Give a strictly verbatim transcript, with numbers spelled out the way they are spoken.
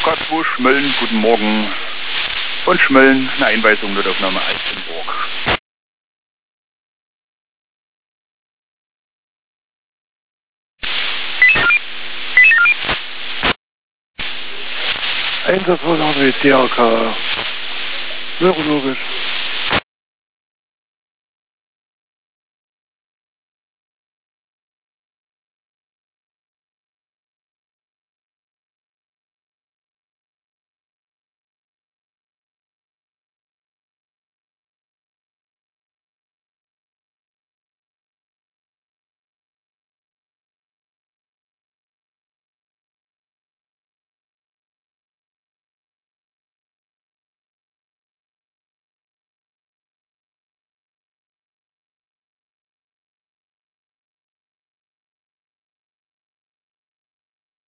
K zwei Schmölln, guten Morgen. Von Schmölln, eine Einweisung, Notaufnahme Altenburg. Einsatzvorname D R K. Neurologisch.